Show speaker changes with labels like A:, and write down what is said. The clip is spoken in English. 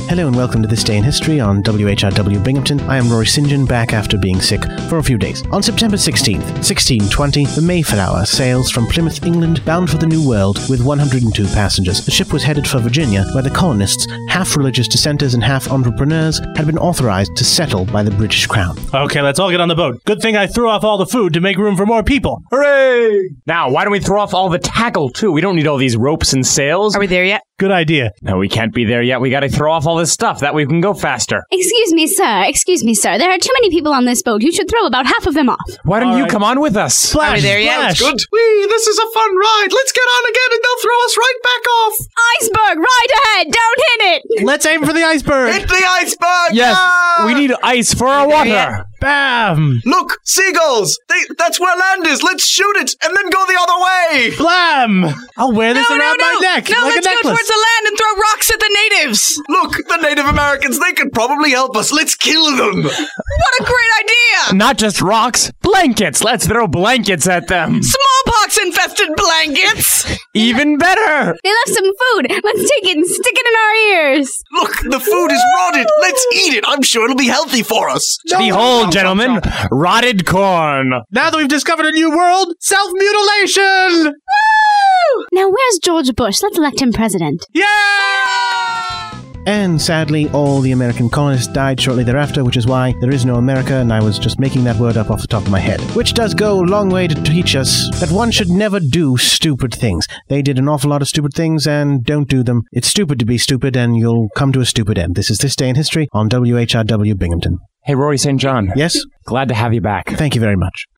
A: Hello and welcome to This Day in History on WHRW Binghamton. I am Rory St. John, back after being sick for a few days. On September 16th, 1620, the Mayflower sails from Plymouth, England, bound for the New World with 102 passengers. The ship was headed for Virginia, where the colonists, half religious dissenters and half entrepreneurs, had been authorized to settle by the British Crown.
B: Okay, let's all get on the boat. Good thing I threw off all the food to make room for more people.
C: Hooray! Now, why don't we throw off all the tackle, too? We don't need all these ropes and sails.
D: Are we there yet?
B: Good idea.
C: No, we can't be there yet. We gotta throw off all this stuff. That way we can go faster.
E: Excuse me, sir. There are too many people on this boat. You should throw about half of them off.
C: Why don't you come on with us?
B: Splash,
D: Are we there yet?
B: splash.
F: Good. Whee, this is a fun ride. Let's get on again and they'll throw us right back off.
E: Iceberg, right ahead. Don't hit it.
B: Let's aim for the iceberg.
F: Hit the iceberg.
C: Yes,
F: Ah!
C: we need ice for our water.
D: yet?
B: Bam!
F: Look, seagulls. That's where land is. Let's shoot it and then go the other way.
B: Blam! I'll wear this around my neck
D: No,
B: like
D: let's
B: a
D: go
B: necklace.
D: towards the land and throw rocks at the natives.
F: Look, the Native Americans, they could probably help us. Let's kill them.
D: What a great idea!
C: Not just rocks, blankets. Let's throw blankets at them.
D: Smallpox-infested blankets!
C: Even better.
E: They left some food. Let's take it and stick it in our ears.
F: Look, the food is rotted. Let's eat it. I'm sure it'll be healthy for us.
C: Behold, gentlemen, rotted corn.
B: Now that we've discovered a new world, self-mutilation!
E: Woo! Now where's George Bush? Let's elect him president.
B: Yeah!
A: And sadly, all the American colonists died shortly thereafter, which is why there is no America, and I was just making that word up off the top of my head. Which does go a long way to teach us that one should never do stupid things. They did an awful lot of stupid things, and don't do them. It's stupid to be stupid, and you'll come to a stupid end. This is This Day in History on WHRW Binghamton.
C: Hey, Rory St. John.
A: Yes?
C: Glad to have you back.
A: Thank you very much.